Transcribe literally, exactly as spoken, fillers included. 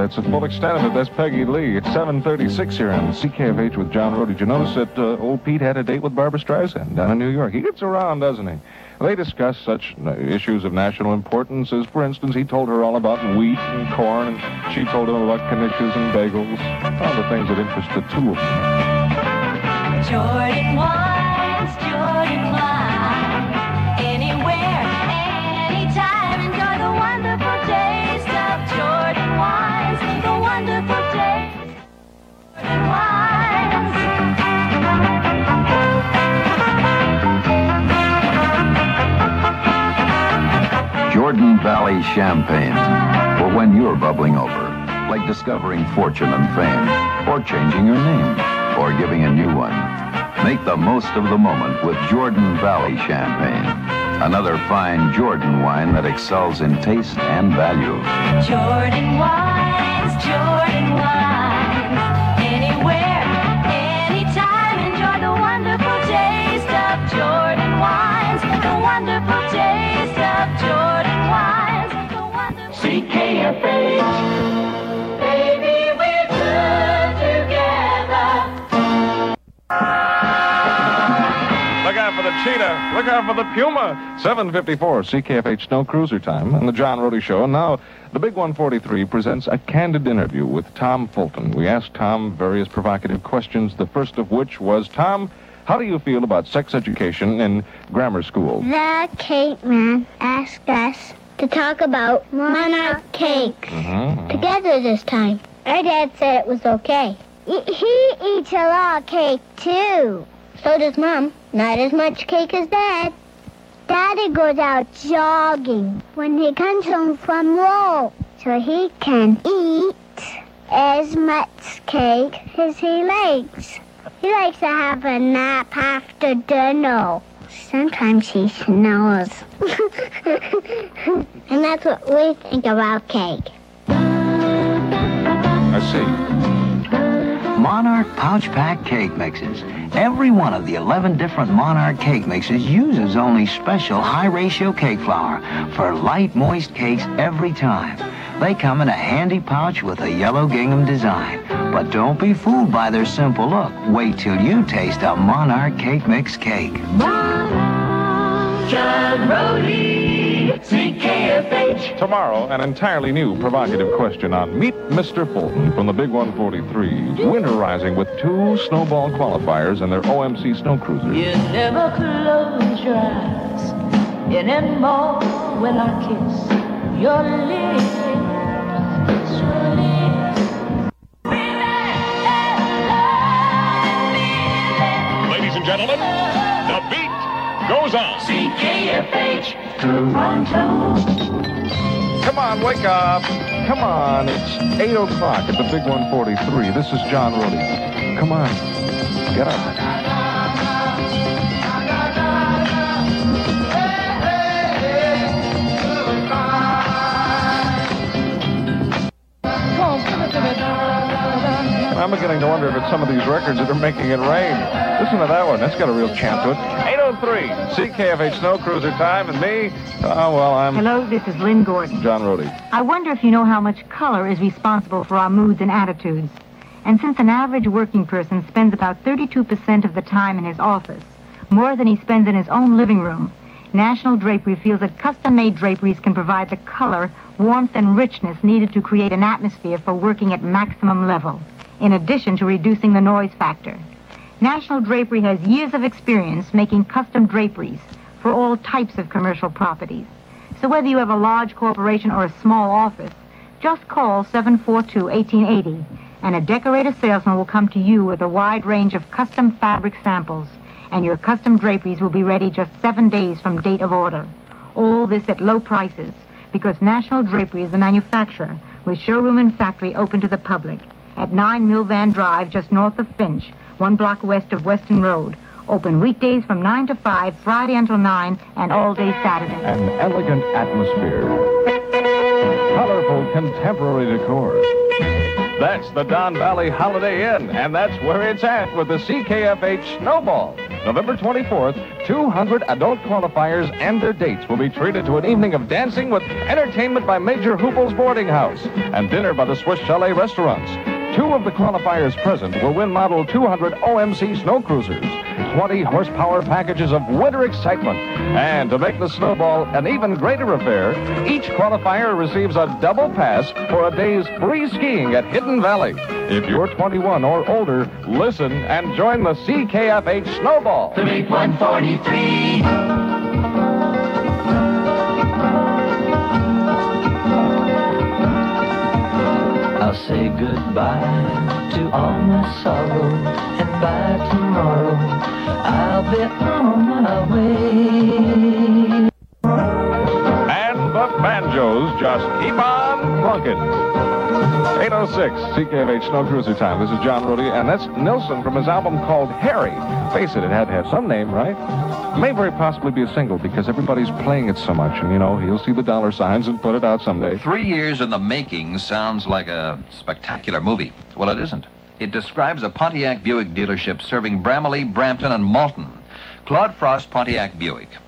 That's the full extent of it. That's Peggy Lee. It's seven thirty-six here on C K F H with John Rohde. Did you notice that uh, old Pete had a date with Barbra Streisand down in New York? He gets around, doesn't he? They discuss such issues of national importance as, for instance, he told her all about wheat and corn, and she told him about knishes and bagels, all the things that interest the two of them. Jordan wines, Jordan wines, anywhere, anytime, enjoy the wonderful taste of Jordan wines, the wonderful taste of Jordan wines. Jordan Valley Champagne, for when you're bubbling over, like discovering fortune and fame, or changing your name, or giving a new one. Make the most of the moment with Jordan Valley Champagne, another fine Jordan wine that excels in taste and value. Jordan wines, Jordan wines, anywhere, anytime, enjoy the wonderful taste of Jordan wines, the wonderful taste of Jordan wines, the wonderful C K F H. Baby, we're good together. Look out for the cheetah. Look out for the puma. seven fifty-four, C K F H Snow Cruiser time on the John Rohde Show. And now, the Big one forty-three presents a candid interview with Tom Fulton. We asked Tom various provocative questions, the first of which was, Tom, how do you feel about sex education in grammar school? The cake man asked us to talk about monarch cake Mm-hmm. together this time. Our dad said it was okay. He, he eats a lot of cake, too. So does Mom. Not as much cake as Dad. Daddy goes out jogging when he comes home from work, so he can eat as much cake as he likes. He likes to have a nap after dinner. Sometimes he snores. And that's what we think about cake. I see. Monarch Pouch Pack Cake Mixes. Every one of the eleven different Monarch cake mixes uses only special high-ratio cake flour for light, moist cakes every time. They come in a handy pouch with a yellow gingham design. But don't be fooled by their simple look. Wait till you taste a Monarch Cake Mix cake. John Rohde, C K F H. Tomorrow, an entirely new provocative question on Meet Mister Fulton from the Big one forty-three, winterizing with two snowball qualifiers and their O M C snow cruisers. You never close your eyes anymore when I kiss your lips. Kiss your lips. Ladies and gentlemen, the beat goes on. C K F H, Toronto. Come on, wake up. Come on, it's eight o'clock at the Big one forty-three. This is John Rohde. Come on, get up. I'm beginning to wonder if it's some of these records that are making it rain. Listen to that one. That's got a real chant to it. eight oh three, C K F H Snow Cruiser time, and me, oh, well, I'm... Hello, this is Lynn Gordon. John Rohde. I wonder if you know how much color is responsible for our moods and attitudes. And since an average working person spends about thirty-two percent of the time in his office, more than he spends in his own living room, National Drapery feels that custom-made draperies can provide the color, warmth, and richness needed to create an atmosphere for working at maximum level, in addition to reducing the noise factor. National Drapery has years of experience making custom draperies for all types of commercial properties. So whether you have a large corporation or a small office, just call seven four two, eighteen eighty, and a decorator salesman will come to you with a wide range of custom fabric samples, and your custom draperies will be ready just seven days from date of order. All this at low prices, because National Drapery is the manufacturer, with showroom and factory open to the public at nine Mill Van Drive, just north of Finch, one block west of Weston Road. Open weekdays from nine to five, Friday until nine, and all day Saturday. An elegant atmosphere. Colorful contemporary decor. That's the Don Valley Holiday Inn, and that's where it's at with the C K F H Snowball. November twenty-fourth, two hundred adult qualifiers and their dates will be treated to an evening of dancing with entertainment by Major Hoople's Boarding House and dinner by the Swiss Chalet restaurants. Two of the qualifiers present will win Model two hundred O M C snow cruisers, twenty horsepower packages of winter excitement. And to make the snowball an even greater affair, each qualifier receives a double pass for a day's free skiing at Hidden Valley. If you're twenty-one or older, listen and join the C K F H Snowball. The big one forty-three. I'll say goodbye to all my sorrow, and by tomorrow I'll be on my way. And the banjos just keep on plunking. eight oh six, C K F H Snow Cruiser Time. This is John Rudy, and that's Nilsson from his album called Harry. Face it, it had to have some name, right? May very possibly be a single because everybody's playing it so much, and, you know, he'll see the dollar signs and put it out someday. Three years in the making sounds like a spectacular movie. Well, it isn't. It describes a Pontiac Buick dealership serving Bramalea, Brampton, and Malton. Claude Frost Pontiac Buick.